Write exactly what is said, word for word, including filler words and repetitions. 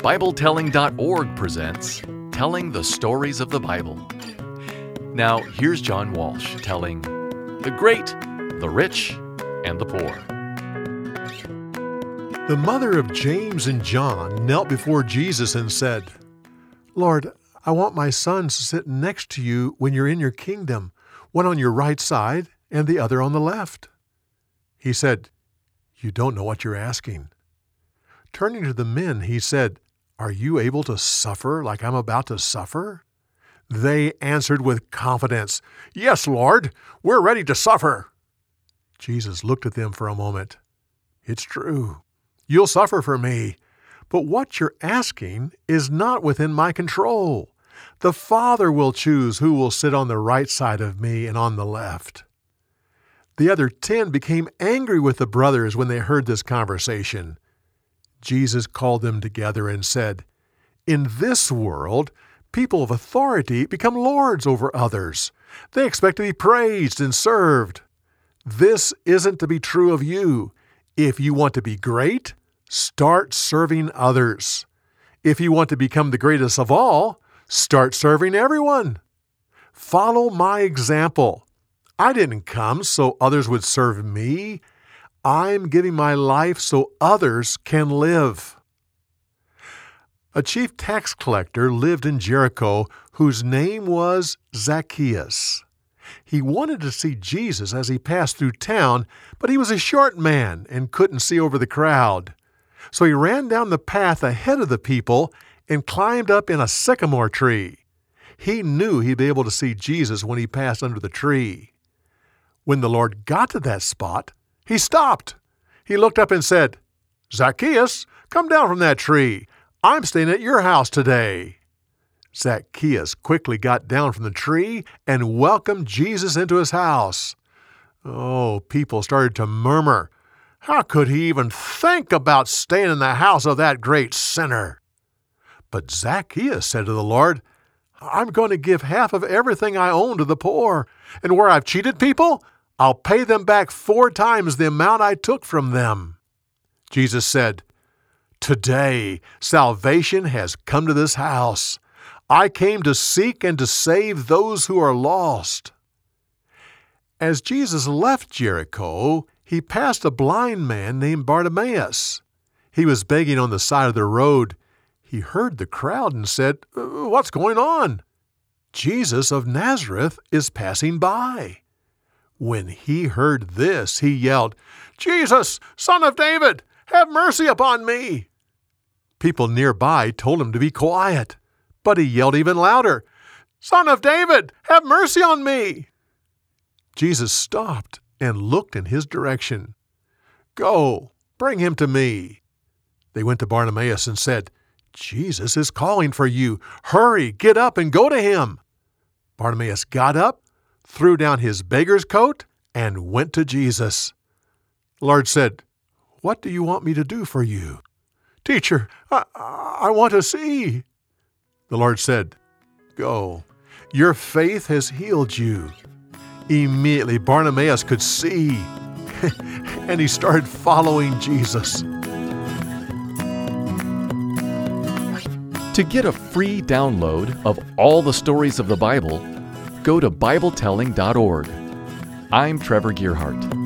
Bible Telling dot org presents Telling the Stories of the Bible. Now, here's John Walsh telling The Great, the Rich, and the Poor. The mother of James and John knelt before Jesus and said, "Lord, I want my sons to sit next to you when you're in your kingdom, one on your right side and the other on the left." He said, "You don't know what you're asking." Turning to the men, he said, "Are you able to suffer like I'm about to suffer?" They answered with confidence, "Yes, Lord, we're ready to suffer." Jesus looked at them for a moment. "It's true. You'll suffer for me. But what you're asking is not within my control. The Father will choose who will sit on the right side of me and on the left." The other ten became angry with the brothers when they heard this conversation. Jesus called them together and said, "In this world, people of authority become lords over others. They expect to be praised and served. This isn't to be true of you. If you want to be great, start serving others. If you want to become the greatest of all, start serving everyone. Follow my example. I didn't come so others would serve me. I'm giving my life so others can live." A chief tax collector lived in Jericho whose name was Zacchaeus. He wanted to see Jesus as he passed through town, but he was a short man and couldn't see over the crowd. So he ran down the path ahead of the people and climbed up in a sycamore tree. He knew he'd be able to see Jesus when he passed under the tree. When the Lord got to that spot, he stopped. He looked up and said, "Zacchaeus, come down from that tree. I'm staying at your house today." Zacchaeus quickly got down from the tree and welcomed Jesus into his house. Oh, people started to murmur. How could he even think about staying in the house of that great sinner? But Zacchaeus said to the Lord, "I'm going to give half of everything I own to the poor, and where I've cheated people, I'll pay them back four times the amount I took from them." Jesus said, "Today salvation has come to this house. I came to seek and to save those who are lost." As Jesus left Jericho, he passed a blind man named Bartimaeus. He was begging on the side of the road. He heard the crowd and said, "What's going on?" "Jesus of Nazareth is passing by." When he heard this, he yelled, "Jesus, Son of David, have mercy upon me." People nearby told him to be quiet, but he yelled even louder, "Son of David, have mercy on me." Jesus stopped and looked in his direction. "Go, bring him to me." They went to Bartimaeus and said, "Jesus is calling for you. Hurry, get up and go to him." Bartimaeus got up, threw down his beggar's coat, and went to Jesus. The Lord said, "What do you want me to do for you?" "Teacher, I, I want to see." The Lord said, "Go, your faith has healed you." Immediately Bartimaeus could see, and he started following Jesus. To get a free download of all the stories of the Bible, go to Bible Telling dot org. I'm Trevor Gearhart.